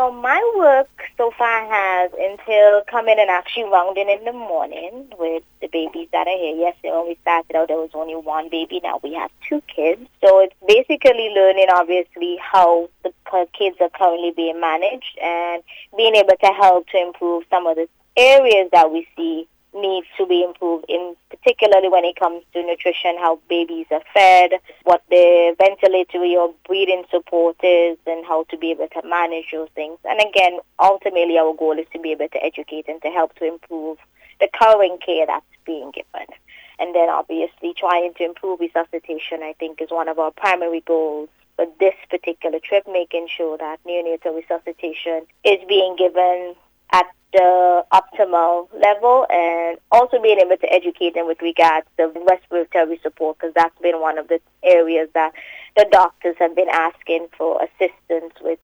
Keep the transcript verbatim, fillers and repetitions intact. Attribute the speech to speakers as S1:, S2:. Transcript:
S1: Well, my work so far has entailed coming and actually rounding in the morning with the babies that are here. Yesterday when we started out, there was only one baby. Now we have two kids. So it's basically learning, obviously, how the cu- kids are currently being managed and being able to help to improve some of the areas that we see needs to be improved, in particularly when it comes to nutrition, how babies are fed, what the ventilatory or breathing support is, and how to be able to manage those things. And again, ultimately our goal is to be able to educate and to help to improve the current care that's being given. And then obviously trying to improve resuscitation, I think, is one of our primary goals for this particular trip, making sure that neonatal resuscitation is being given at the optimal level, and also being able to educate them with regards to respiratory support, because that's been one of the areas that the doctors have been asking for assistance with